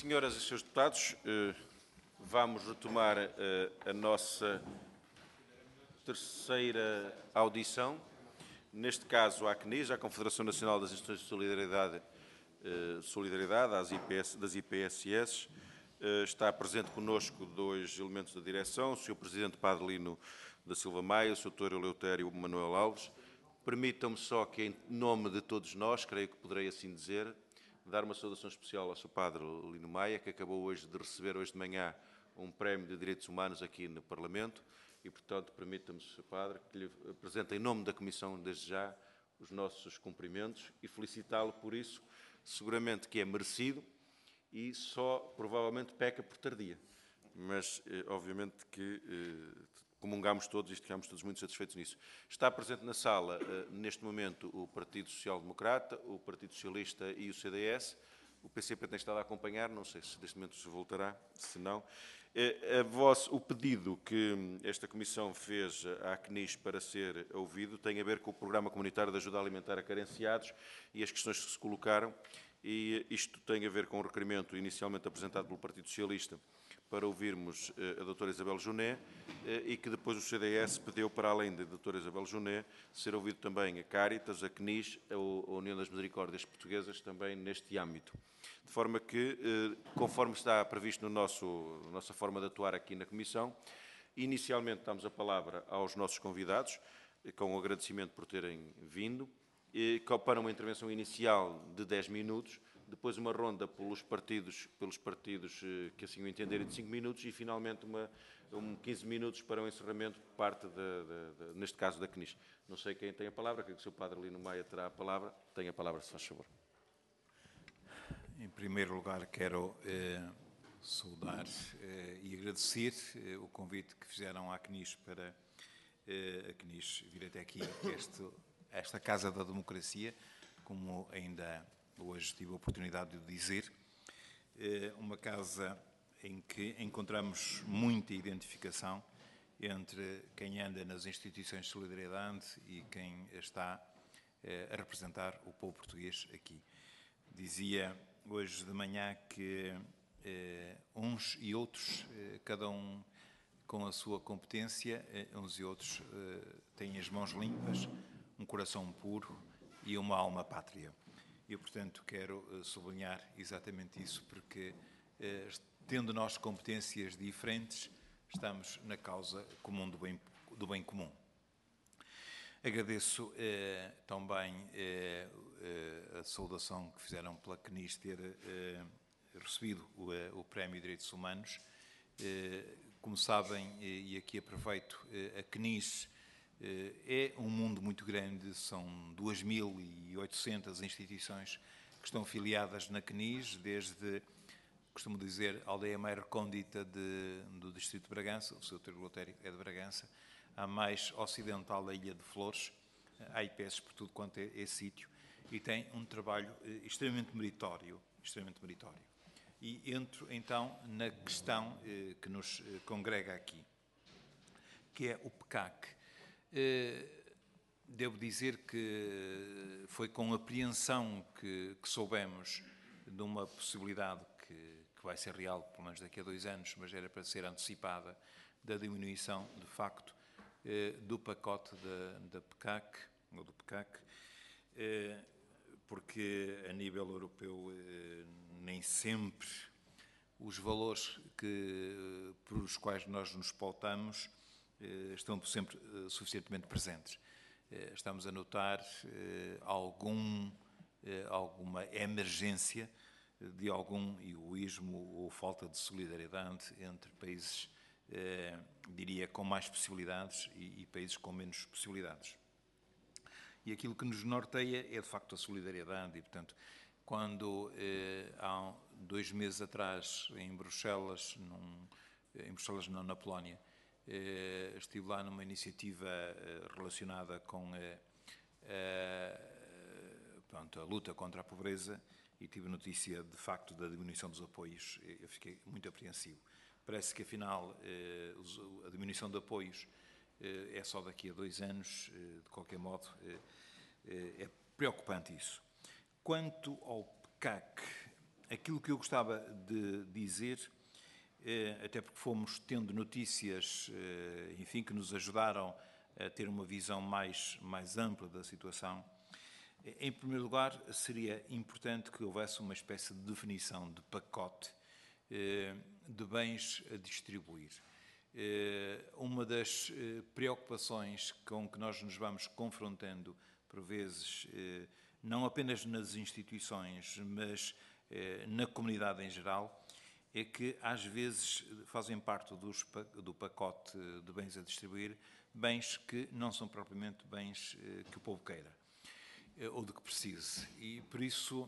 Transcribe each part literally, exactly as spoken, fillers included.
Senhoras e senhores deputados, vamos retomar a nossa terceira audição, neste caso à CNIS, à Confederação Nacional das Instituições de Solidariedade, Solidariedade às I P S, das I P S S. Está presente connosco dois elementos da direção, o senhor Presidente Padre Lino da Silva Maia, o senhor doutor Eleutério Manuel Alves. Permitam-me só que, em nome de todos nós, creio que poderei assim dizer, dar uma saudação especial ao seu Padre Lino Maia, que acabou hoje de receber, hoje de manhã, um prémio de Direitos Humanos aqui no Parlamento e, portanto, permita-me, senhor Padre, que lhe apresente em nome da Comissão, desde já, os nossos cumprimentos e felicitá-lo por isso, seguramente que é merecido e só, provavelmente, peca por tardia. Mas, eh, obviamente, que eh, comungamos todos e ficamos todos muito satisfeitos nisso. Está presente na sala, eh, neste momento, o Partido Social Democrata, o Partido Socialista e o C D S. O P C P tem estado a acompanhar, não sei se neste momento se voltará, se não. Eh, a vós, o pedido que esta Comissão fez à CNIS para ser ouvido tem a ver com o Programa Comunitário de Ajuda Alimentar a Carenciados e as questões que se colocaram. E isto tem a ver com o requerimento inicialmente apresentado pelo Partido Socialista para ouvirmos a doutora Isabel Juné e que depois o C D S pediu, para além da doutora Isabel Juné, ser ouvido também a Cáritas, a CNIS, a União das Misericórdias Portuguesas, também neste âmbito. De forma que, conforme está previsto no nosso, na nossa forma de atuar aqui na Comissão, inicialmente damos a palavra aos nossos convidados, com o agradecimento por terem vindo, para uma intervenção inicial de dez minutos, depois uma ronda pelos partidos, pelos partidos que assim o entenderem de cinco minutos e, finalmente, uma, um quinze minutos para o encerramento por parte, de, de, de, neste caso, da CNIS. Não sei quem tem a palavra, creio que o senhor Padre Lino Maia terá a palavra. Tem a palavra, se faz favor. Em primeiro lugar, quero eh, saudar eh, e agradecer eh, o convite que fizeram à CNIS para eh, a CNIS vir até aqui, este, esta Casa da Democracia, como ainda hoje tive a oportunidade de dizer, uma casa em que encontramos muita identificação entre quem anda nas instituições de solidariedade e quem está a representar o povo português aqui. Dizia hoje de manhã que uns e outros, cada um com a sua competência, uns e outros têm as mãos limpas, um coração puro e uma alma pátria. E, portanto, quero sublinhar exatamente isso, porque, tendo nós competências diferentes, estamos na causa comum do bem, do bem comum. Agradeço eh, também eh, a saudação que fizeram pela CNIS ter eh, recebido o, eh, o Prémio de Direitos Humanos. Eh, como sabem, e aqui aproveito, eh, a CNIS é um mundo muito grande, são duas mil e oitocentas instituições que estão filiadas na CNIS, desde, costumo dizer, a aldeia mais recôndita de, do distrito de Bragança, o seu doutor Eleutério é de Bragança, a mais ocidental da Ilha de Flores, há I P S por tudo quanto é, é sítio, e tem um trabalho extremamente meritório, extremamente meritório. E entro, então, na questão eh, que nos congrega aqui, que é o P C A C. Devo dizer que foi com apreensão que, que soubemos de uma possibilidade que, que vai ser real, pelo menos daqui a dois anos, mas era para ser antecipada, da diminuição, de facto, do pacote da, da P C A C, ou do P C A C, porque a nível europeu nem sempre os valores que, pelos quais nós nos pautamos estão sempre suficientemente presentes. Estamos a notar algum, alguma emergência de algum egoísmo ou falta de solidariedade entre países, diria, com mais possibilidades e países com menos possibilidades. E aquilo que nos norteia é, de facto, a solidariedade e, portanto, quando há dois meses atrás, em Bruxelas, num, em Bruxelas não, na Polónia, estive lá numa iniciativa relacionada com a, a, pronto, a luta contra a pobreza e tive notícia, de facto, da diminuição dos apoios. Eu fiquei muito apreensivo. Parece que, afinal, a diminuição de apoios é só daqui a dois anos. De qualquer modo, é preocupante isso. Quanto ao P C A C, aquilo que eu gostava de dizer, até porque fomos tendo notícias, enfim, que nos ajudaram a ter uma visão mais, mais ampla da situação. Em primeiro lugar, seria importante que houvesse uma espécie de definição de pacote de bens a distribuir. Uma das preocupações com que nós nos vamos confrontando, por vezes, não apenas nas instituições, mas na comunidade em geral, é que às vezes fazem parte dos, do pacote de bens a distribuir bens que não são propriamente bens que o povo queira ou de que precise. E, por isso,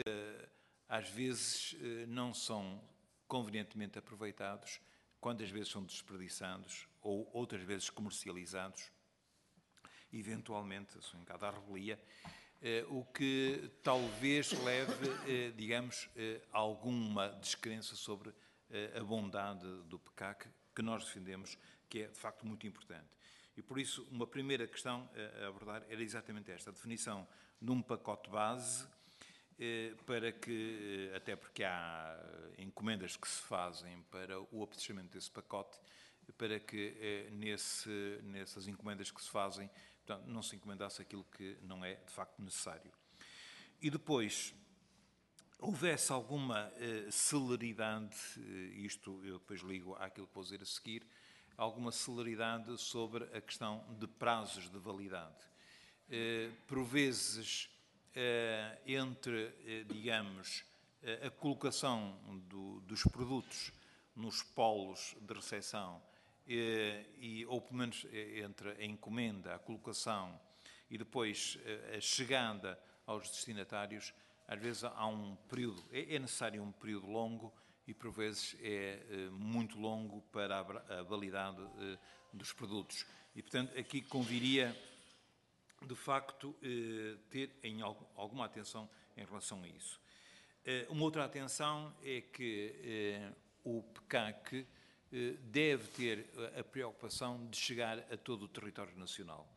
às vezes não são convenientemente aproveitados, quando às vezes são desperdiçados ou outras vezes comercializados, eventualmente, assim, em cada revelia, o que talvez leve, digamos, a alguma descrença sobre a bondade do P C A C, que nós defendemos, que é, de facto, muito importante. E, por isso, uma primeira questão a abordar era exatamente esta, a definição de um pacote base, para que, até porque há encomendas que se fazem para o apetrechamento desse pacote, para que nesse, nessas encomendas que se fazem, portanto, não se encomendasse aquilo que não é de facto necessário. E depois, houvesse alguma eh, celeridade, isto eu depois ligo àquilo que vou dizer a seguir, alguma celeridade sobre a questão de prazos de validade. Eh, por vezes, eh, entre, eh, digamos, a colocação do, dos produtos nos polos de recepção, E, ou pelo menos entre a encomenda, a colocação e depois a chegada aos destinatários, às vezes há um período, é necessário um período longo e por vezes é muito longo para a validade dos produtos. E, portanto, aqui conviria, de facto, ter em alguma atenção em relação a isso. Uma outra atenção é que o P C A C deve ter a preocupação de chegar a todo o território nacional.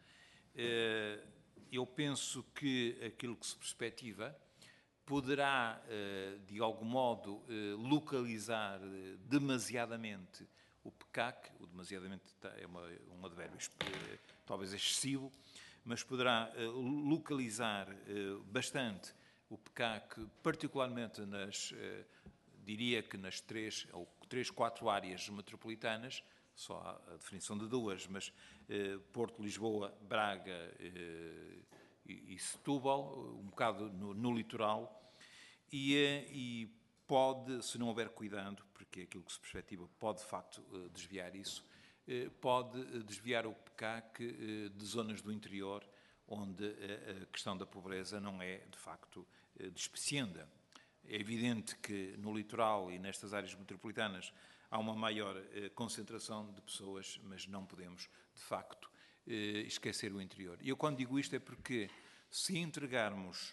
Eu penso que aquilo que se perspectiva poderá, de algum modo, localizar demasiadamente o P C A C, o demasiadamente é uma, um advérbio talvez excessivo, mas poderá localizar bastante o P C A C, particularmente nas, diria que nas três ou três, quatro áreas metropolitanas, só há a definição de duas, mas eh, Porto, Lisboa, Braga eh, e, e Setúbal, um bocado no, no litoral, e, eh, e pode, se não houver cuidado, porque aquilo que se perspectiva pode de facto eh, desviar isso, eh, pode desviar o P C A C eh, de zonas do interior, onde a, a questão da pobreza não é de facto eh, despicienda. É evidente que no litoral e nestas áreas metropolitanas há uma maior eh, concentração de pessoas, mas não podemos, de facto, eh, esquecer o interior. E eu, quando digo isto, é porque se entregarmos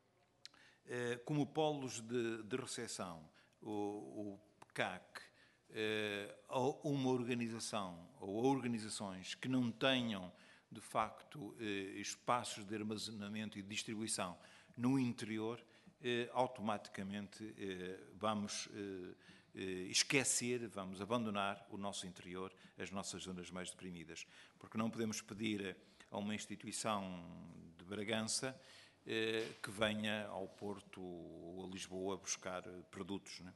eh, como polos de, de recepção o, o P C A C eh, a uma organização ou a organizações que não tenham, de facto, eh, espaços de armazenamento e de distribuição no interior, Eh, automaticamente eh, vamos eh, eh, esquecer, vamos abandonar o nosso interior, as nossas zonas mais deprimidas. Porque não podemos pedir a uma instituição de Bragança eh, que venha ao Porto ou a Lisboa buscar produtos, não é?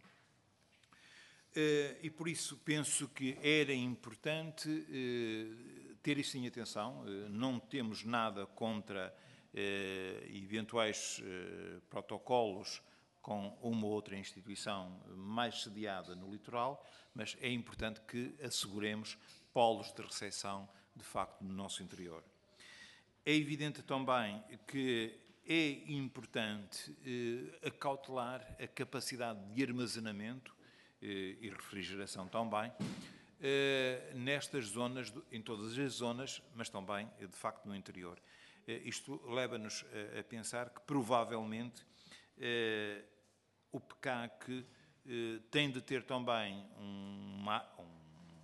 Eh, e por isso penso que era importante eh, ter isso em atenção. Eh, não temos nada contra Eh, eventuais eh, protocolos com uma ou outra instituição mais sediada no litoral, mas é importante que asseguremos polos de recepção, de facto, no nosso interior. É evidente também que é importante eh, acautelar a capacidade de armazenamento eh, e refrigeração também, eh, nestas zonas, em todas as zonas, mas também, de facto, no interior. Isto leva-nos a pensar que, provavelmente, eh, o P C A C eh, tem de ter também uma,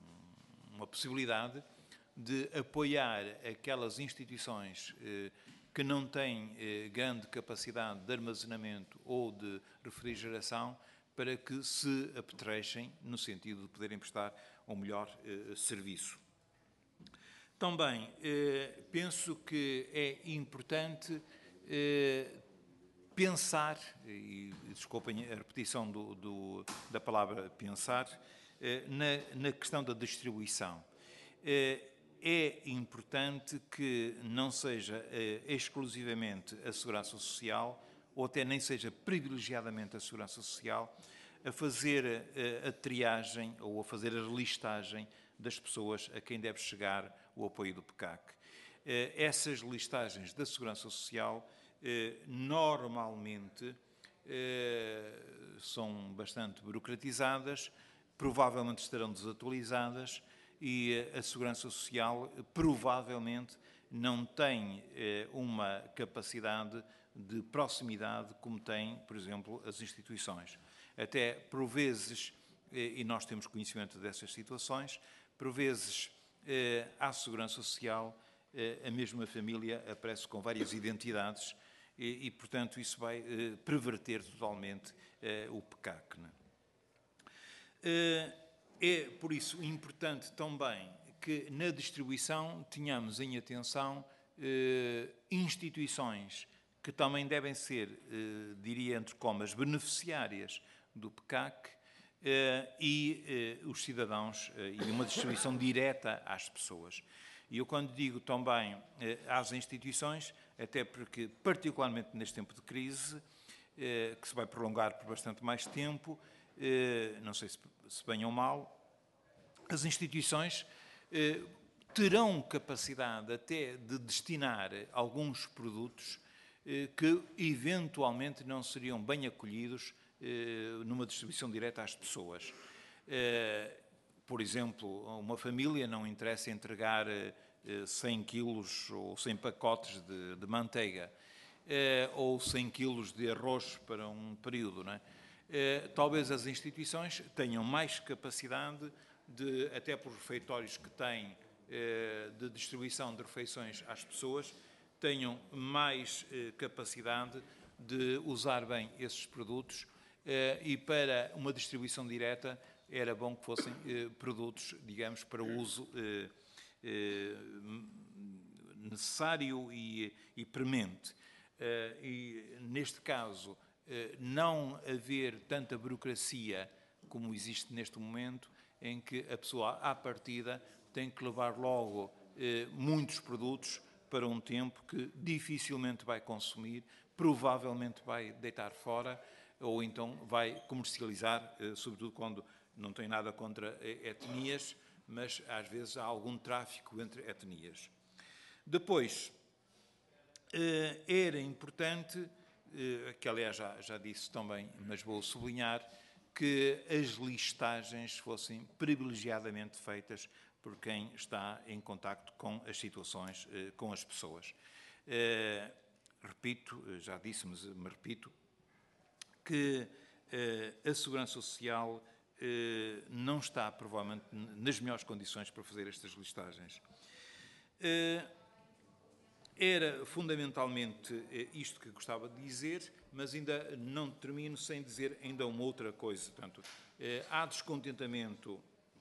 um, uma possibilidade de apoiar aquelas instituições eh, que não têm eh, grande capacidade de armazenamento ou de refrigeração, para que se apetrechem no sentido de poderem prestar um melhor eh, serviço. Também eh, penso que é importante eh, pensar, e desculpem a repetição do, do, da palavra pensar, eh, na, na questão da distribuição. Eh, é importante que não seja eh, exclusivamente a Segurança Social, ou até nem seja privilegiadamente a Segurança Social, a fazer a, a triagem ou a fazer a listagem das pessoas a quem deve chegar o apoio do P C A C. Eh, essas listagens da Segurança Social eh, normalmente eh, são bastante burocratizadas, provavelmente estarão desatualizadas e a Segurança Social provavelmente não tem eh, uma capacidade de proximidade como têm, por exemplo, as instituições. Até, por vezes, eh, e nós temos conhecimento dessas situações, por vezes, eh, à Segurança Social, eh, a mesma família aparece com várias identidades e, e portanto, isso vai eh, perverter totalmente eh, o P C A C. Né? Eh, é, por isso, importante também que na distribuição tenhamos em atenção eh, instituições que também devem ser, eh, diria entre comas, beneficiárias do P C A C eh, e eh, os cidadãos eh, e uma distribuição direta às pessoas. E eu, quando digo também eh, às instituições, até porque, particularmente neste tempo de crise, eh, que se vai prolongar por bastante mais tempo, eh, não sei se, se bem ou mal, as instituições eh, terão capacidade até de destinar alguns produtos eh, que eventualmente não seriam bem acolhidos eh, numa distribuição direta às pessoas. Eh, por exemplo, uma família não interessa entregar eh, cem quilos ou cem pacotes de, de manteiga eh, ou cem quilos de arroz para um período, não é? Eh, talvez as instituições tenham mais capacidade de, até por refeitórios que têm, eh, de distribuição de refeições às pessoas, tenham mais eh, capacidade de usar bem esses produtos eh, e para uma distribuição direta era bom que fossem eh, produtos, digamos, para uso eh, eh, necessário e, e premente. Eh, e, neste caso, eh, não haver tanta burocracia como existe neste momento, em que a pessoa, à partida, tem que levar logo eh, muitos produtos para um tempo que dificilmente vai consumir, provavelmente vai deitar fora, ou então vai comercializar, eh, sobretudo quando não tem nada contra etnias, mas às vezes há algum tráfico entre etnias. Depois, eh, era importante, eh, que aliás já, já disse também, mas vou sublinhar, que as listagens fossem privilegiadamente feitas por quem está em contacto com as situações, eh, com as pessoas. Eh, repito, já disse, mas me repito, que eh, a Segurança Social eh, não está, provavelmente, nas melhores condições para fazer estas listagens. Eh, Era fundamentalmente isto que gostava de dizer, mas ainda não termino sem dizer ainda uma outra coisa. Portanto, eh, há descontentamento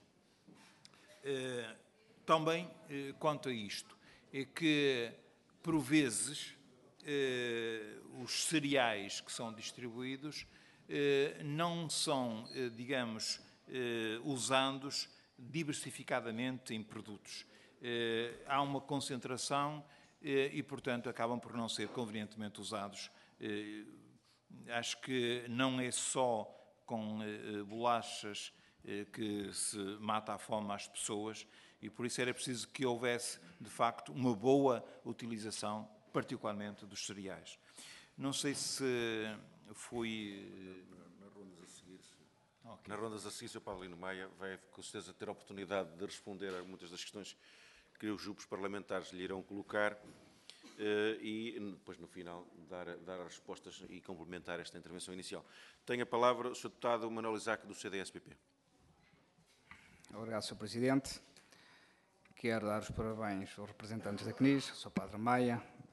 eh, também eh, quanto a isto. É que, por vezes, eh, os cereais que são distribuídos eh, não são, eh, digamos, eh, usados diversificadamente em produtos. Eh, há uma concentração e, portanto, acabam por não ser convenientemente usados. Acho que não é só com bolachas que se mata a fome às pessoas e, por isso, era preciso que houvesse, de facto, uma boa utilização, particularmente dos cereais. Não sei se fui... Nas rondas a seguir, okay. Nas rondas a seguir, o senhor Paulino Maia vai, com certeza, ter a oportunidade de responder a muitas das questões que os grupos parlamentares lhe irão colocar uh, e depois, no final, dar, dar as respostas e complementar esta intervenção inicial. Tenho a palavra o senhor deputado Manuel Isaac, do C D S P P. Obrigado, senhor Presidente. Quero dar os parabéns aos representantes da C N I S, ao senhor Padre Maia,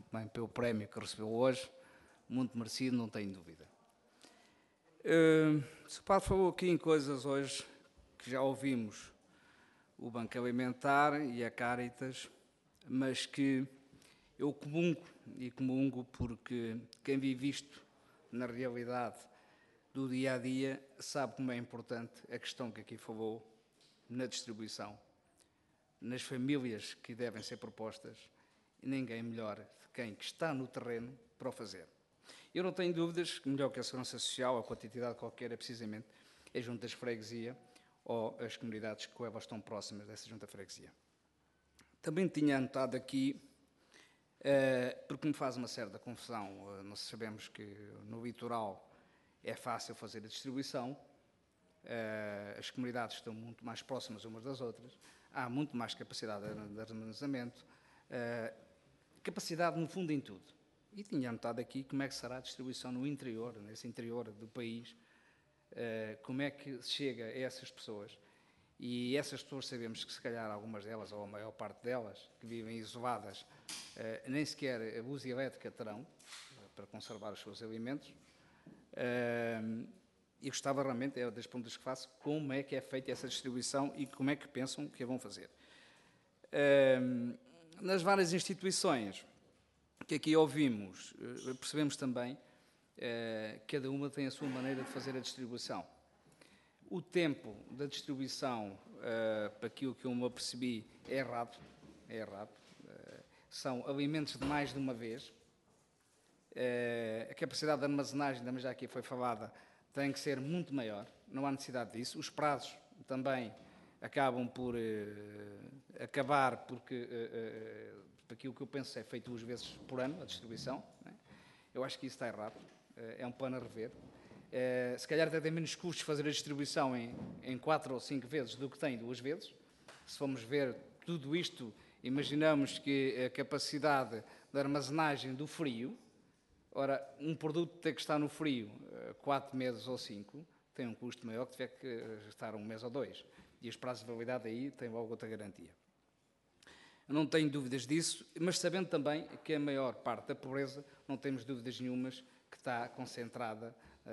bem pelo prémio que recebeu hoje, muito merecido, não tenho dúvida. Uh, o senhor Padre falou aqui em coisas hoje que já ouvimos, o Banco Alimentar e a Caritas, mas que eu comungo, e comungo porque quem vive isto na realidade do dia-a-dia sabe como é importante a questão que aqui falou na distribuição, nas famílias que devem ser propostas, e ninguém melhor de quem que está no terreno para o fazer. Eu não tenho dúvidas que melhor que a Segurança Social, a quantidade qualquer, é precisamente as juntas de freguesia ou as comunidades que elas estão próximas dessa junta de freguesia. Também tinha anotado aqui, porque me faz uma certa confusão, nós sabemos que no litoral é fácil fazer a distribuição, as comunidades estão muito mais próximas umas das outras, há muito mais capacidade de armazenamento, capacidade no fundo em tudo. E tinha anotado aqui como é que será a distribuição no interior, nesse interior do país, como é que chega a essas pessoas. E essas pessoas sabemos que se calhar algumas delas, ou a maior parte delas, que vivem isoladas, nem sequer a luz elétrica terão para conservar os seus alimentos. E gostava realmente, é das perguntas que faço, como é que é feita essa distribuição e como é que pensam que a vão fazer. Nas várias instituições que aqui ouvimos, percebemos também que cada uma tem a sua maneira de fazer a distribuição. O tempo da distribuição, para aquilo que eu me apercebi, é errado. É errado. São alimentos de mais de uma vez. A capacidade de armazenagem, também já aqui foi falada, tem que ser muito maior. Não há necessidade disso. Os prazos também acabam por acabar, porque aquilo que eu penso é feito duas vezes por ano, a distribuição. Eu acho que isso está errado. É um plano a rever. Uh, se calhar até tem menos custos fazer a distribuição em, em quatro ou cinco vezes do que tem duas vezes. Se formos ver tudo isto, imaginamos que a capacidade de armazenagem do frio, ora, um produto tem que estar no frio uh, quatro meses ou cinco, tem um custo maior que tiver que estar um mês ou dois. E os prazos de validade aí têm logo outra garantia. Eu não tenho dúvidas disso, mas sabendo também que a maior parte da pobreza, não temos dúvidas nenhumas, que está concentrada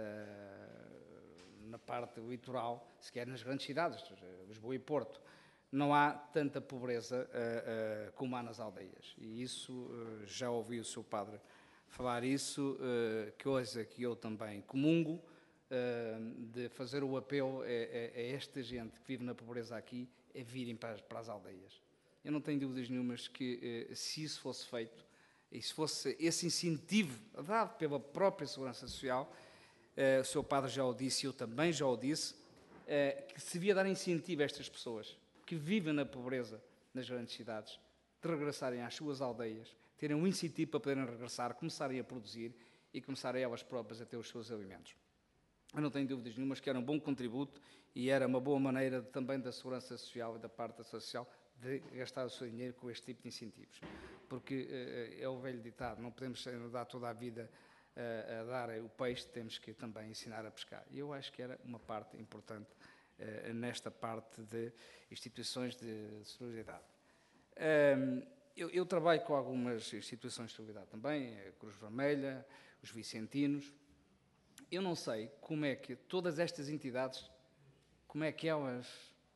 Uh, na parte litoral, sequer nas grandes cidades, Lisboa e Porto. Não há tanta pobreza uh, uh, como há nas aldeias. E isso, uh, já ouvi o seu padre falar isso, uh, coisa que eu também comungo, uh, de fazer o apelo a, a, a esta gente que vive na pobreza aqui, é virem para as, para as aldeias. Eu não tenho dúvidas nenhumas que, uh, se isso fosse feito, e se fosse esse incentivo dado pela própria Segurança Social, Uh, o seu padre já o disse, eu também já o disse, uh, que se devia dar incentivo a estas pessoas que vivem na pobreza nas grandes cidades, de regressarem às suas aldeias, terem um incentivo para poderem regressar, começarem a produzir e começarem elas próprias a ter os seus alimentos. Eu não tenho dúvidas nenhumas que era um bom contributo e era uma boa maneira de, também da Segurança Social e da parte da Social de gastar o seu dinheiro com este tipo de incentivos. Porque uh, é o velho ditado, não podemos dar toda a vida a dar o peixe, temos que também ensinar a pescar. E eu acho que era uma parte importante uh, nesta parte de instituições de solidariedade. Um, eu, eu trabalho com algumas instituições de solidariedade também, a Cruz Vermelha, os Vicentinos. Eu não sei como é que todas estas entidades, como é que elas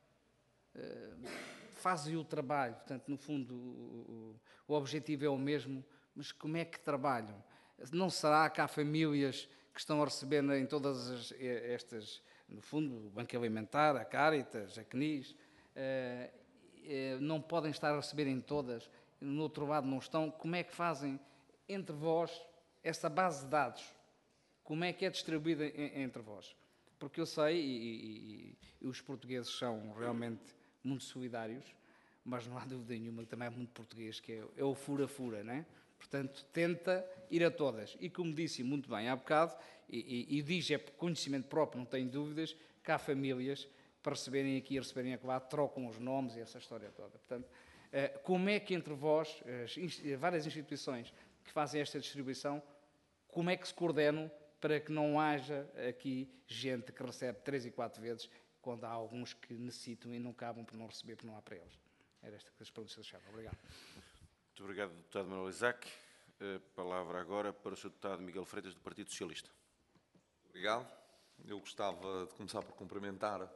uh, fazem o trabalho. Portanto, no fundo, o, o, o objetivo é o mesmo, mas como é que trabalham? Não será que há famílias que estão a receber em todas as, estas, no fundo, o Banco Alimentar, a Caritas, a C N I S, eh, eh, não podem estar a receber em todas, no outro lado não estão. Como é que fazem entre vós essa base de dados? Como é que é distribuída entre vós? Porque eu sei, e, e, e os portugueses são realmente muito solidários, mas não há dúvida nenhuma que também é muito português, que é, é o fura-fura, não é? Portanto, tenta ir a todas. E como disse muito bem há bocado, e, e, e diz, é por conhecimento próprio, não tenho dúvidas, que há famílias para receberem aqui e receberem acolá, trocam os nomes e essa história toda. Portanto, como é que entre vós, as várias instituições que fazem esta distribuição, como é que se coordenam para que não haja aqui gente que recebe três e quatro vezes, quando há alguns que necessitam e não cabem por não receber, porque não há para eles? Era esta que as perguntas deixavam. Obrigado. Muito obrigado, deputado Manuel Isaac. A palavra agora para o senhor Deputado Miguel Freitas, do Partido Socialista. Obrigado. Eu gostava de começar por cumprimentar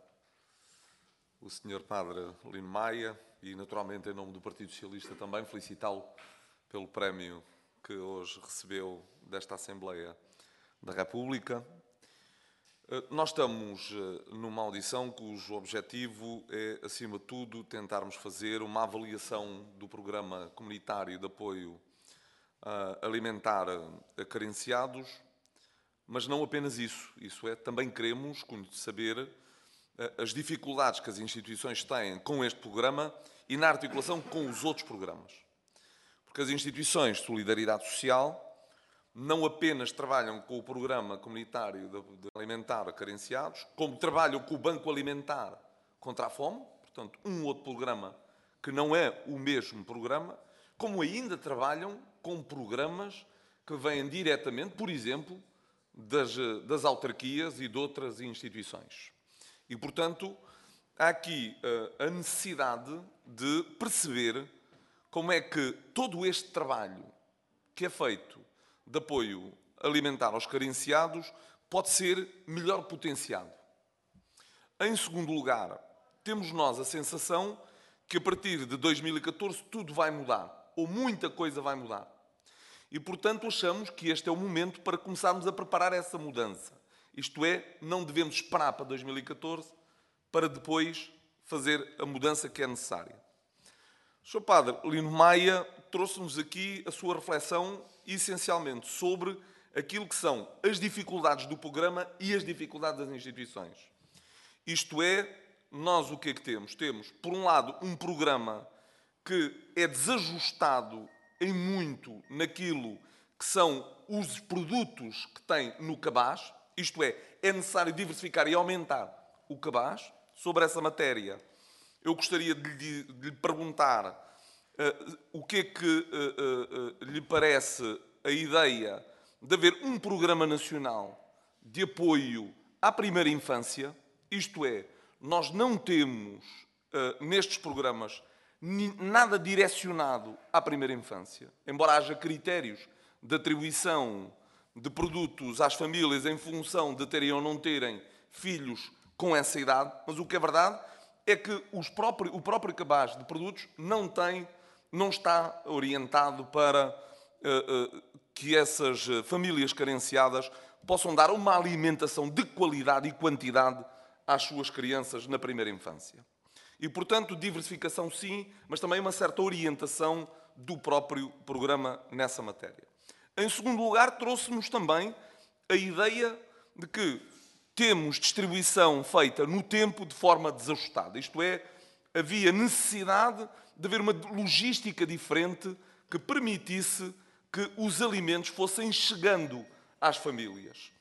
o senhor Padre Lino Maia e, naturalmente, em nome do Partido Socialista também, felicitá-lo pelo prémio que hoje recebeu desta Assembleia da República. Nós estamos numa audição cujo objetivo é, acima de tudo, tentarmos fazer uma avaliação do programa comunitário de apoio alimentar a carenciados, mas não apenas isso. Isso é, também queremos saber as dificuldades que as instituições têm com este programa e na articulação com os outros programas. Porque as instituições de solidariedade social não apenas trabalham com o programa comunitário de alimentar a carenciados, como trabalham com o Banco Alimentar contra a Fome, portanto, um outro programa que não é o mesmo programa, como ainda trabalham com programas que vêm diretamente, por exemplo, das, das autarquias e de outras instituições. E, portanto, há aqui uh, a necessidade de perceber como é que todo este trabalho que é feito de apoio alimentar aos carenciados pode ser melhor potenciado. Em segundo lugar, temos nós a sensação que a partir de dois mil e catorze tudo vai mudar, ou muita coisa vai mudar. E, portanto, achamos que este é o momento para começarmos a preparar essa mudança. Isto é, não devemos esperar para dois mil e catorze para depois fazer a mudança que é necessária. O senhor Padre Lino Maia trouxe-nos aqui a sua reflexão essencialmente sobre aquilo que são as dificuldades do programa e as dificuldades das instituições. Isto é, nós o que é que temos? Temos, por um lado, um programa que é desajustado em muito naquilo que são os produtos que tem no cabaz, isto é, é necessário diversificar e aumentar o cabaz. Sobre essa matéria, eu gostaria de lhe, de lhe perguntar uh, o que é que uh, uh, uh, lhe parece a ideia de haver um programa nacional de apoio à primeira infância, isto é, nós não temos uh, nestes programas nada direcionado à primeira infância, embora haja critérios de atribuição de produtos às famílias em função de terem ou não terem filhos com essa idade, mas o que é verdade é que os próprios, o próprio cabaz de produtos não tem, não está orientado para uh, uh, que essas famílias carenciadas possam dar uma alimentação de qualidade e quantidade às suas crianças na primeira infância. E, portanto, diversificação sim, mas também uma certa orientação do próprio programa nessa matéria. Em segundo lugar, trouxe-nos também a ideia de que temos distribuição feita no tempo de forma desajustada. Isto é, havia necessidade de haver uma logística diferente que permitisse que os alimentos fossem chegando às famílias.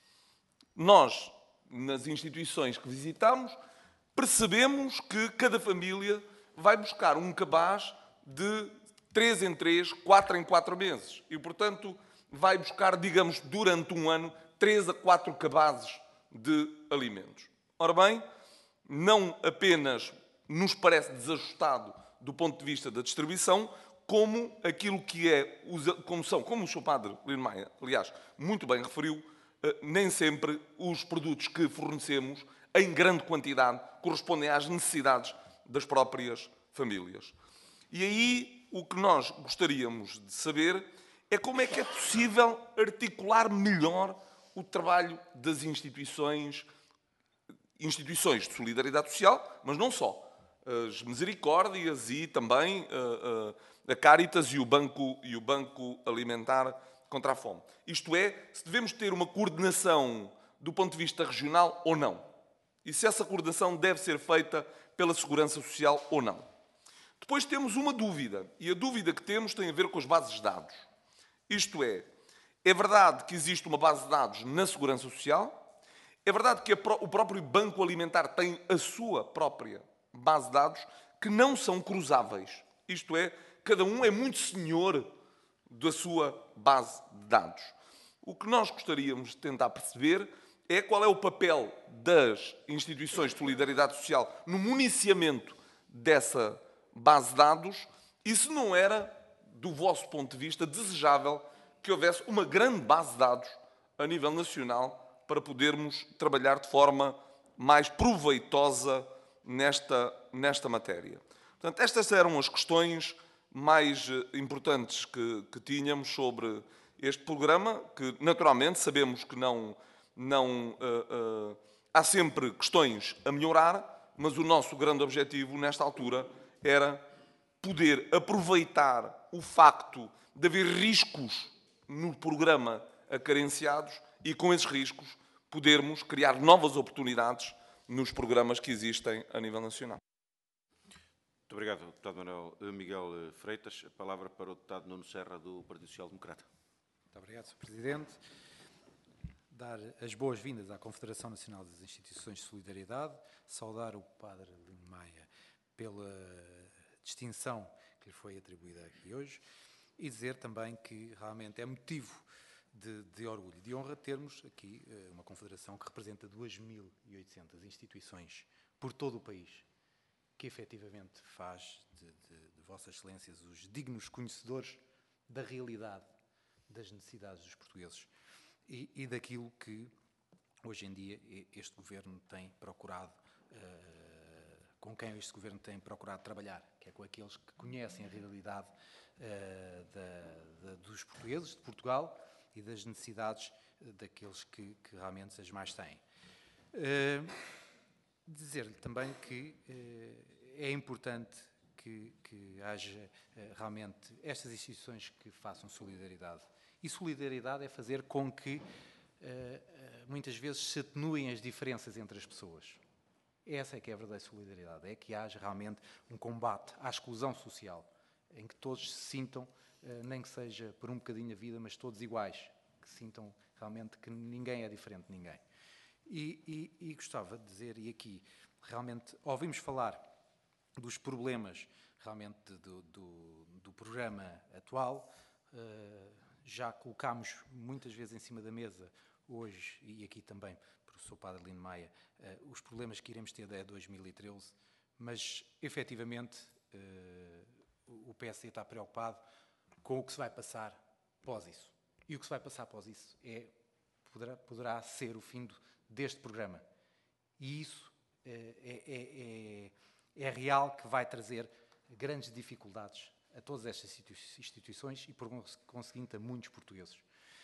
Nós, nas instituições que visitamos, percebemos que cada família vai buscar um cabaz de três em três, quatro em quatro meses. E, portanto, vai buscar, digamos, durante um ano, três a quatro cabazes de alimentos. Ora bem, não apenas nos parece desajustado do ponto de vista da distribuição, como aquilo que é, como são, como o senhor Padre Lino Maia, aliás, muito bem referiu, nem sempre os produtos que fornecemos em grande quantidade correspondem às necessidades das próprias famílias. E aí o que nós gostaríamos de saber é como é que é possível articular melhor o trabalho das instituições, instituições de solidariedade social, mas não só. As Misericórdias e também uh, uh, a Cáritas e o, Banco, e o Banco Alimentar contra a Fome. Isto é, se devemos ter uma coordenação do ponto de vista regional ou não. E se essa coordenação deve ser feita pela Segurança Social ou não. Depois temos uma dúvida, e a dúvida que temos tem a ver com as bases de dados. Isto é, é verdade que existe uma base de dados na Segurança Social, é verdade que o próprio Banco Alimentar tem a sua própria base de dados que não são cruzáveis. Isto é, cada um é muito senhor da sua base de dados. O que nós gostaríamos de tentar perceber é qual é o papel das instituições de solidariedade social no municiamento dessa base de dados e se não era, do vosso ponto de vista, desejável que houvesse uma grande base de dados a nível nacional para podermos trabalhar de forma mais proveitosa nesta, nesta matéria. Portanto, estas eram as questões mais importantes que, que tínhamos sobre este programa, que naturalmente sabemos que não, não uh, uh, há sempre questões a melhorar, mas o nosso grande objetivo nesta altura era poder aproveitar o facto de haver riscos no programa acarenciados e, com esses riscos, podermos criar novas oportunidades nos programas que existem a nível nacional. Muito obrigado, deputado Manuel Miguel Freitas. A palavra para o deputado Nuno Serra, do Partido Social Democrata. Muito obrigado, senhor Presidente. Dar as boas-vindas à Confederação Nacional das Instituições de Solidariedade, saudar o padre Lino Maia pela distinção que lhe foi atribuída aqui hoje e dizer também que realmente é motivo de, de orgulho e de honra termos aqui uma confederação que representa duas mil e oitocentas instituições por todo o país, que efetivamente faz de, de, de Vossas Excelências os dignos conhecedores da realidade das necessidades dos portugueses e, e daquilo que hoje em dia este Governo tem procurado, uh, com quem este Governo tem procurado trabalhar, que é com aqueles que conhecem a realidade uh, da, da, dos portugueses, de Portugal, e das necessidades daqueles que, que realmente as mais têm. Uh, Dizer-lhe também que uh, é importante que, que haja uh, realmente estas instituições que façam solidariedade. E solidariedade é fazer com que uh, uh, muitas vezes se atenuem as diferenças entre as pessoas. Essa é que é a verdadeira solidariedade, é que haja realmente um combate à exclusão social, em que todos se sintam, uh, nem que seja por um bocadinho a vida, mas todos iguais, que sintam realmente que ninguém é diferente de ninguém. E, e, e gostava de dizer, e aqui realmente ouvimos falar dos problemas realmente do, do, do programa atual, uh, já colocámos muitas vezes em cima da mesa hoje, e aqui também, professor Padre Lino Maia, uh, os problemas que iremos ter até dois mil e treze, mas efetivamente uh, o P S D está preocupado com o que se vai passar pós isso. E o que se vai passar pós isso é, poderá, poderá ser o fim do, deste programa. E isso é, é, é, é real que vai trazer grandes dificuldades a todas estas instituições e, por conseguinte, a muitos portugueses.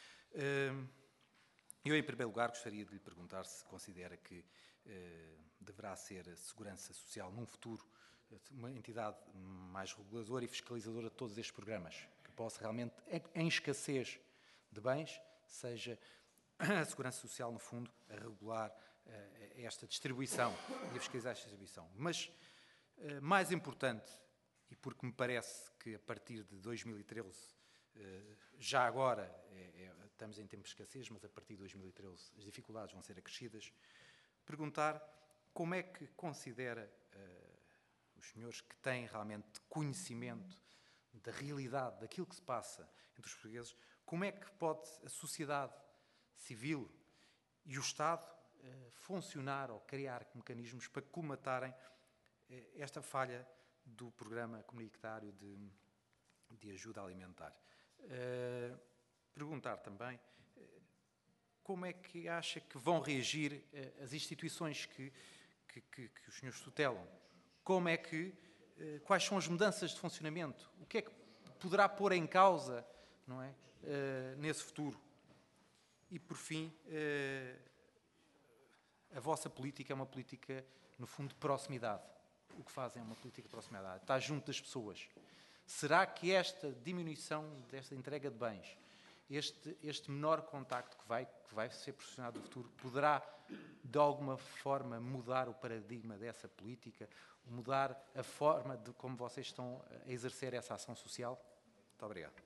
Eu, em primeiro lugar, gostaria de lhe perguntar se considera que deverá ser a Segurança Social, num futuro, uma entidade mais reguladora e fiscalizadora de todos estes programas, que possa realmente, em escassez de bens, seja a Segurança Social, no fundo, a regular uh, esta distribuição e a fiscalizar esta distribuição. Mas, uh, mais importante, e porque me parece que a partir de dois mil e treze, uh, já agora é, é, estamos em tempos de escassez, mas a partir de dois mil e treze as dificuldades vão ser acrescidas, perguntar como é que considera uh, os senhores que têm realmente conhecimento da realidade, daquilo que se passa entre os portugueses, como é que pode a sociedade civil e o Estado eh, funcionar ou criar mecanismos para colmatarem eh, esta falha do programa comunitário de, de ajuda alimentar. Uh, perguntar também uh, como é que acha que vão reagir uh, as instituições que, que, que, que os senhores tutelam? Como é que, uh, quais são as mudanças de funcionamento? O que é que poderá pôr em causa, não é, uh, nesse futuro? E, por fim, uh, a vossa política é uma política, no fundo, de proximidade. O que fazem é uma política de proximidade. Está junto das pessoas. Será que esta diminuição desta entrega de bens, este, este menor contacto que vai, que vai ser proporcionado no futuro, poderá, de alguma forma, mudar o paradigma dessa política, mudar a forma de como vocês estão a exercer essa ação social? Muito obrigado.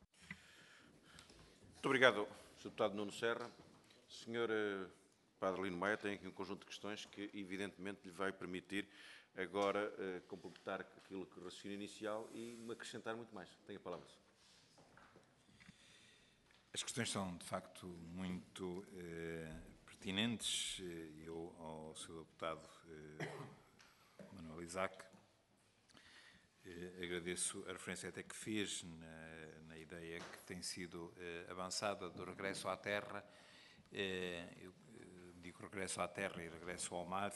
Muito obrigado, senhor Deputado Nuno Serra. senhor Padre Lino Maia tem aqui um conjunto de questões que, evidentemente, lhe vai permitir agora uh, completar aquilo que o raciocínio inicial e me acrescentar muito mais. Tenho a palavra. As questões são, de facto, muito eh, pertinentes. Eu, ao senhor Deputado eh, Manuel Isaac, Eh, agradeço a referência até que fez na, na ideia que tem sido eh, avançada do regresso à terra. Eh, eu eh, digo regresso à terra e regresso ao mar,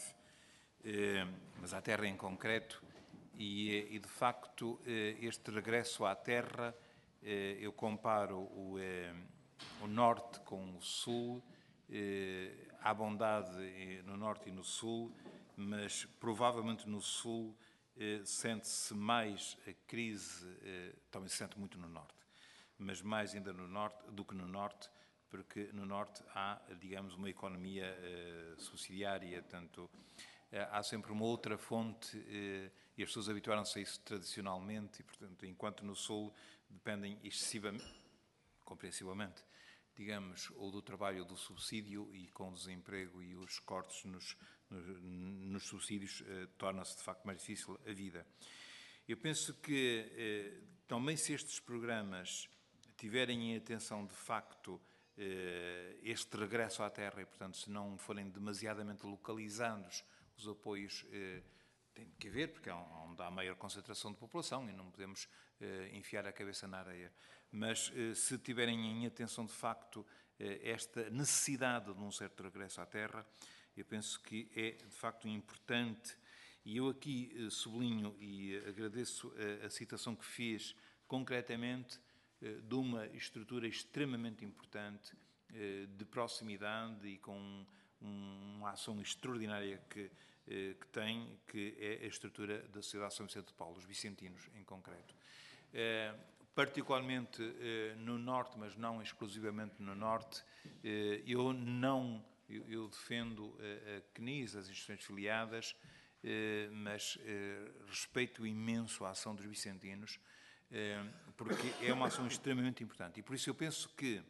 eh, mas à terra em concreto, e, e de facto eh, este regresso à terra, eh, eu comparo o, eh, o norte com o sul. Eh, há bondade no norte e no sul, mas provavelmente no sul eh, sente-se mais a crise, eh, também se sente muito no norte, mas mais ainda no norte do que no norte, porque no norte há, digamos, uma economia eh, subsidiária, tanto eh, há sempre uma outra fonte eh, e as pessoas habituaram-se a isso tradicionalmente, e portanto, enquanto no sul dependem excessivamente, compreensivamente, digamos, ou do trabalho ou do subsídio, e com o desemprego e os cortes nos, nos, nos subsídios, eh, torna-se de facto mais difícil a vida. Eu penso que eh, também se estes programas tiverem em atenção de facto eh, este regresso à terra, e portanto se não forem demasiadamente localizados os apoios, eh, tem que haver, porque é onde há maior concentração de população e não podemos eh, enfiar a cabeça na areia. Mas eh, se tiverem em atenção de facto eh, esta necessidade de um certo regresso à terra, eu penso que é de facto importante, e eu aqui eh, sublinho e agradeço a, a citação que fez concretamente eh, de uma estrutura extremamente importante eh, de proximidade e com um, uma ação extraordinária que, eh, que tem, que é a estrutura da Sociedade São Vicente de Paulo, os vicentinos em concreto. Eh, particularmente eh, no norte, mas não exclusivamente no norte, eh, eu não, eu, eu defendo a, a C N I S, as instituições filiadas, eh, mas eh, respeito imenso a ação dos vicentinos, eh, porque é uma ação extremamente importante. E por isso eu penso que,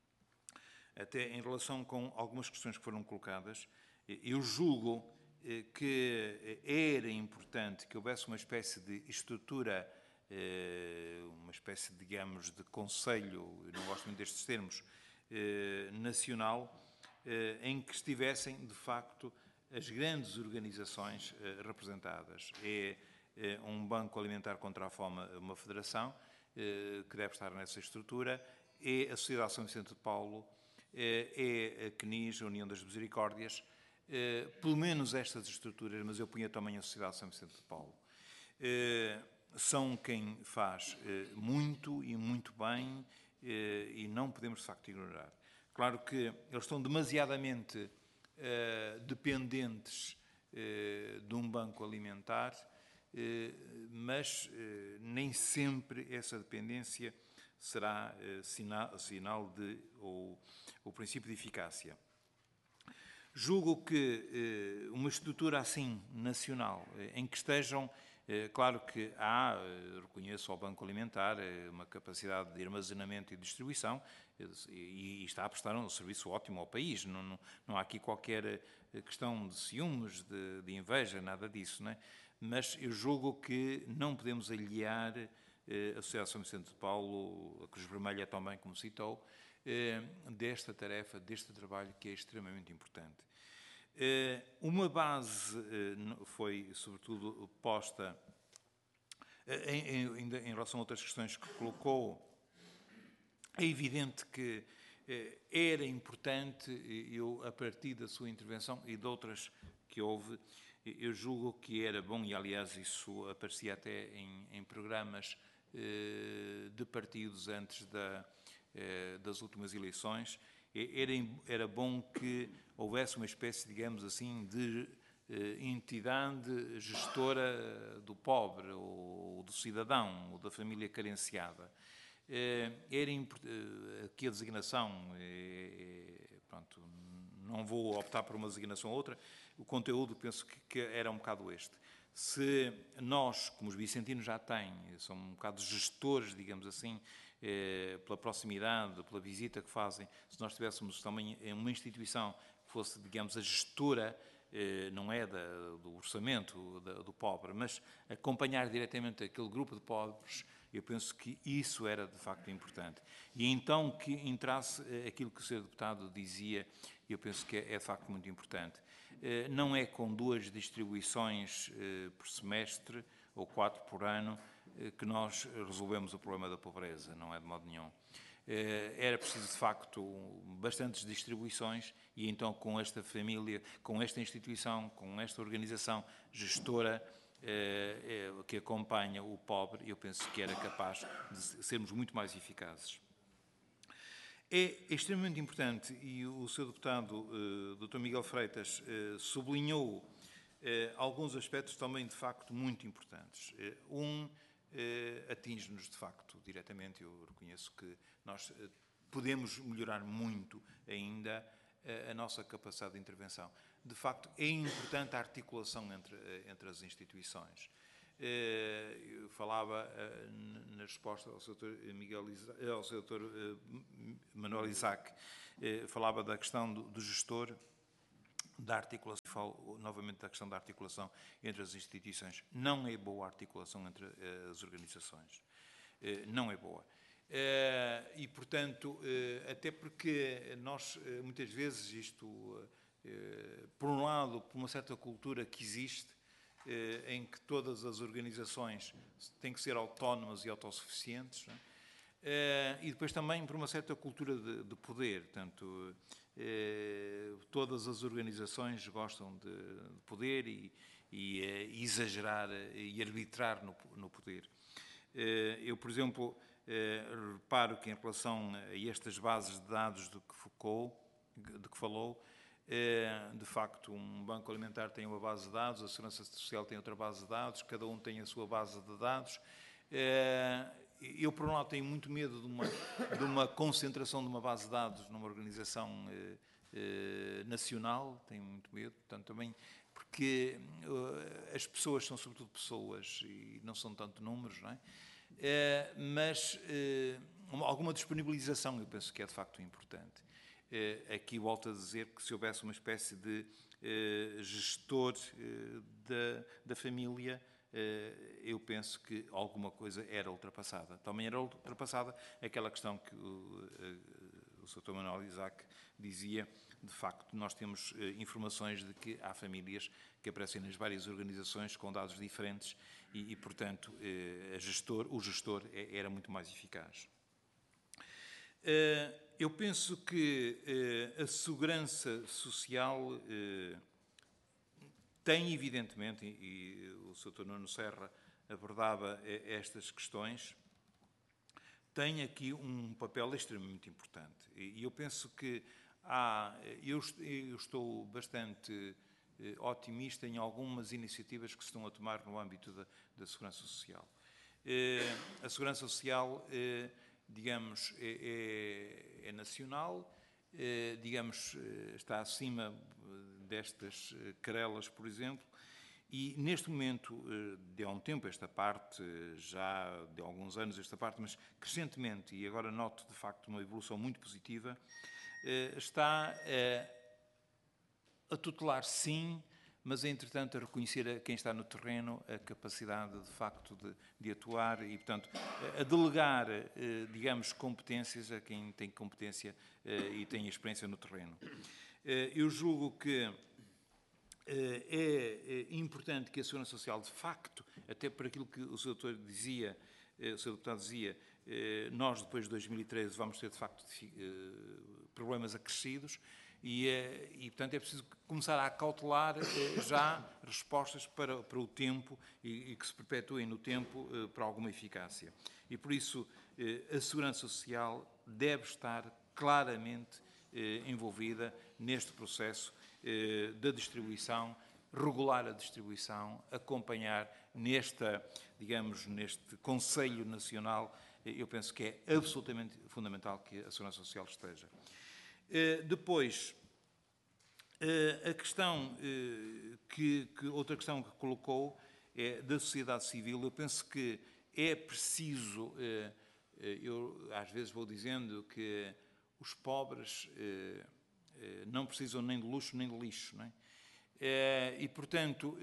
até em relação com algumas questões que foram colocadas, eh, eu julgo eh, que era importante que houvesse uma espécie de estrutura, uma espécie, digamos, de conselho, eu não gosto muito destes termos, nacional, em que estivessem, de facto, as grandes organizações representadas. É um Banco Alimentar contra a Fome, uma federação, que deve estar nessa estrutura, é a Sociedade São Vicente de Paulo, é a C N I S, a União das Misericórdias, pelo menos estas estruturas, mas eu punha também a Sociedade São Vicente de Paulo. São quem faz eh, muito e muito bem eh, e não podemos, de facto, ignorar. Claro que eles estão demasiadamente eh, dependentes eh, de um banco alimentar, eh, mas eh, nem sempre essa dependência será eh, sinal, sinal de, ou o princípio de eficácia. Julgo que eh, uma estrutura assim, nacional, eh, em que estejam... Claro que há, reconheço ao Banco Alimentar, uma capacidade de armazenamento e distribuição e está a prestar um serviço ótimo ao país. Não, não, não há aqui qualquer questão de ciúmes, de, de inveja, nada disso, não é? Mas eu julgo que não podemos aliar a Sociedade São Vicente de Paulo, a Cruz Vermelha também, como citou, desta tarefa, deste trabalho que é extremamente importante. Uma base foi, sobretudo, posta em, em, em relação a outras questões que colocou. É evidente que era importante, eu, a partir da sua intervenção e de outras que houve, eu julgo que era bom, e aliás isso aparecia até em, em programas de partidos antes da, das últimas eleições, Era, era bom que houvesse uma espécie, digamos assim, de eh, entidade gestora do pobre, ou do cidadão, ou da família carenciada. Eh, era aqui a designação, eh, pronto, não vou optar por uma designação ou outra, o conteúdo penso que, que era um bocado este. Se nós, como os vicentinos já têm, são um bocado gestores, digamos assim, Eh, pela proximidade, pela visita que fazem, se nós tivéssemos também uma instituição que fosse, digamos, a gestora, eh, não é da, do orçamento da, do pobre, mas acompanhar diretamente aquele grupo de pobres, eu penso que isso era de facto importante. E então que entrasse aquilo que o senhor Deputado dizia, eu penso que é, é de facto muito importante. Eh, não é com duas distribuições eh, por semestre, ou quatro por ano, que nós resolvemos o problema da pobreza, não é de modo nenhum. Era preciso, de facto, bastantes distribuições e então com esta família, com esta instituição, com esta organização gestora que acompanha o pobre, eu penso que era capaz de sermos muito mais eficazes. É extremamente importante, e o seu deputado, doutor Miguel Freitas, sublinhou alguns aspectos também, de facto, muito importantes. Um atinge-nos, de facto, diretamente. Eu reconheço que nós podemos melhorar muito ainda a nossa capacidade de intervenção. De facto, é importante a articulação entre, entre as instituições. Eu falava na resposta ao seu doutor Miguel, ao seu doutor Manuel Isaac, falava da questão do, do gestor, da articulação, falo novamente da questão da articulação entre as instituições. Não é boa a articulação entre as organizações. Não é boa. E, portanto, até porque nós, muitas vezes, isto, por um lado, por uma certa cultura que existe, em que todas as organizações têm que ser autónomas e autossuficientes, não é? E depois também por uma certa cultura de, de poder, portanto, todas as organizações gostam de, de poder e, e, e exagerar e arbitrar no, no poder. Eu, por exemplo, reparo que em relação a estas bases de dados de que Foucault, de que falou, de facto, um banco alimentar tem uma base de dados, a Segurança Social tem outra base de dados, cada um tem a sua base de dados. Eu, por um lado, tenho muito medo de uma, de uma concentração de uma base de dados numa organização nacional, tenho muito medo, portanto, também, porque as pessoas são, sobretudo, pessoas e não são tanto números, não é? Mas alguma disponibilização, eu penso que é, de facto, importante. Aqui volto a dizer que se houvesse uma espécie de eh, gestor eh, da, da família, eh, eu penso que alguma coisa era ultrapassada. Também era ultrapassada aquela questão que o, eh, o doutor Manuel Isaac dizia, de facto, nós temos eh, informações de que há famílias que aparecem nas várias organizações com dados diferentes e, e portanto, eh, a gestor, o gestor era muito mais eficaz. Eu penso que a segurança social tem, evidentemente, e o doutor Nuno Serra abordava estas questões, tem aqui um papel extremamente importante. E eu penso que há, eu estou bastante otimista em algumas iniciativas que se estão a tomar no âmbito da, da segurança social. A segurança social, digamos, é, é, é nacional, é, digamos, está acima destas querelas, por exemplo, e neste momento, de há um tempo esta parte, já de alguns anos esta parte, mas crescentemente, e agora noto de facto uma evolução muito positiva, está a tutelar sim, mas é, entretanto, a reconhecer a quem está no terreno a capacidade, de facto, de, de atuar e, portanto, a delegar, digamos, competências a quem tem competência e tem experiência no terreno. Eu julgo que é importante que a Segurança Social, de facto, até por aquilo que o seu doutor dizia, o seu deputado dizia, nós, depois de dois mil e treze, vamos ter, de facto, problemas acrescidos, E, e, portanto, é preciso começar a acautelar já respostas para, para o tempo e, e que se perpetuem no tempo para alguma eficácia. E, por isso, a Segurança Social deve estar claramente envolvida neste processo da distribuição, regular a distribuição, acompanhar nesta, digamos, neste Conselho Nacional. Eu penso que é absolutamente fundamental que a Segurança Social esteja. Depois, a questão que, que outra questão que colocou é da sociedade civil. Eu penso que é preciso, eu às vezes vou dizendo que os pobres não precisam nem de luxo nem de lixo, não é? E, portanto,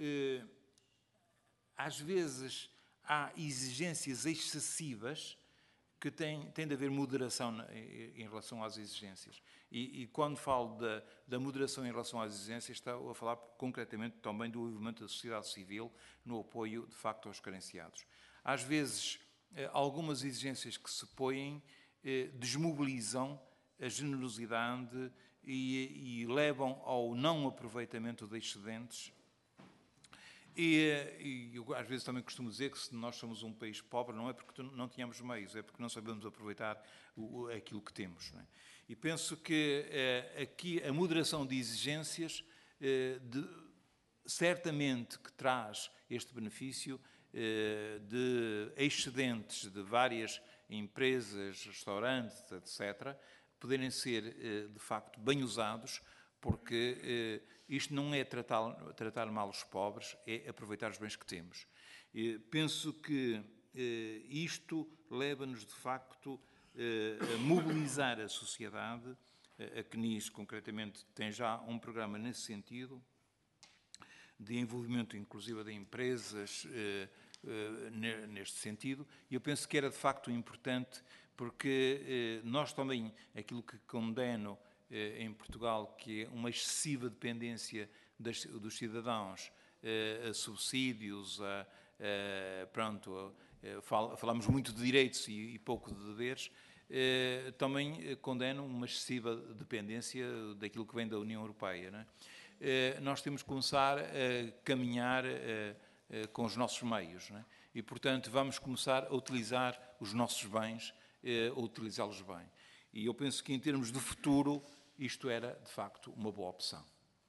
às vezes há exigências excessivas que tem, tem de haver moderação em relação às exigências. E, e quando falo da, da moderação em relação às exigências, estou a falar concretamente também do envolvimento da sociedade civil no apoio, de facto, aos carenciados. às vezes, algumas exigências que se põem desmobilizam a generosidade e, e levam ao não aproveitamento de excedentes. E, e eu às vezes também costumo dizer que se nós somos um país pobre não é porque não tínhamos meios, é porque não sabemos aproveitar o, aquilo que temos. Não é? E penso que eh, aqui a moderação de exigências eh, de, certamente que traz este benefício eh, de excedentes de várias empresas, restaurantes, etcétera, poderem ser eh, de facto bem usados, porque eh, isto não é tratar, tratar mal os pobres, é aproveitar os bens que temos. E penso que eh, isto leva-nos, de facto, eh, a mobilizar a sociedade. A CNIS, concretamente, tem já um programa nesse sentido, de envolvimento, inclusive, de empresas eh, eh, neste sentido. E eu penso que era, de facto, importante, porque eh, nós também, aquilo que condeno em Portugal, que é uma excessiva dependência das, dos cidadãos eh, a subsídios, a, a, pronto, a, fal, falamos muito de direitos e, e pouco de deveres, eh, também condeno uma excessiva dependência daquilo que vem da União Europeia. Não é? Eh, nós temos que começar a caminhar eh, eh, com os nossos meios, não é? E, portanto, vamos começar a utilizar os nossos bens, eh, a utilizá-los bem. E eu penso que, em termos de futuro, isto era, de facto, uma boa opção.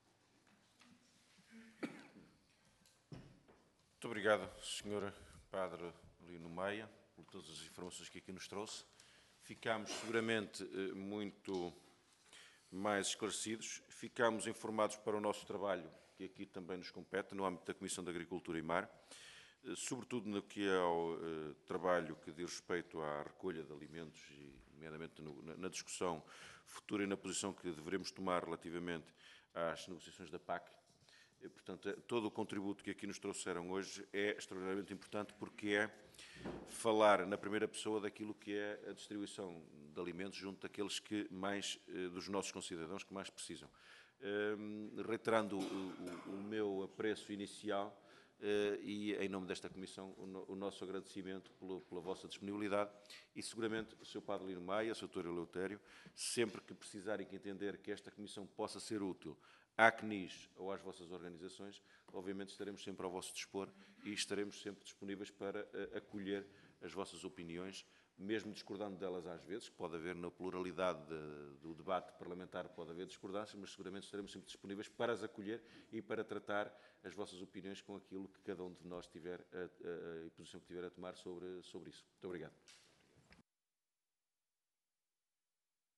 Muito obrigado, senhor Padre Lino Maia, por todas as informações que aqui nos trouxe. Ficámos seguramente muito mais esclarecidos. Ficámos informados para o nosso trabalho, que aqui também nos compete, no âmbito da Comissão de Agricultura e Mar, sobretudo no que é ao uh, trabalho que diz respeito à recolha de alimentos e, nomeadamente, no, na, na discussão futura e na posição que devemos tomar relativamente às negociações da P A C. E, portanto, todo o contributo que aqui nos trouxeram hoje é extraordinariamente importante, porque é falar na primeira pessoa daquilo que é a distribuição de alimentos junto daqueles que mais, uh, dos nossos concidadãos que mais precisam. Uh, reiterando o, o, o meu apreço inicial, Uh, e, em nome desta Comissão, o, no, o nosso agradecimento pelo, pela vossa disponibilidade e, seguramente, o seu Padre Lino Maia, o seu doutor Eleutério, sempre que precisarem que entender que esta Comissão possa ser útil à CNIS ou às vossas organizações, obviamente estaremos sempre ao vosso dispor e estaremos sempre disponíveis para uh, acolher as vossas opiniões, mesmo discordando delas às vezes, que pode haver na pluralidade de, do debate parlamentar, pode haver discordâncias, mas seguramente estaremos sempre disponíveis para as acolher e para tratar as vossas opiniões com aquilo que cada um de nós tiver, a, a, a posição que tiver a tomar sobre, sobre isso. Muito obrigado.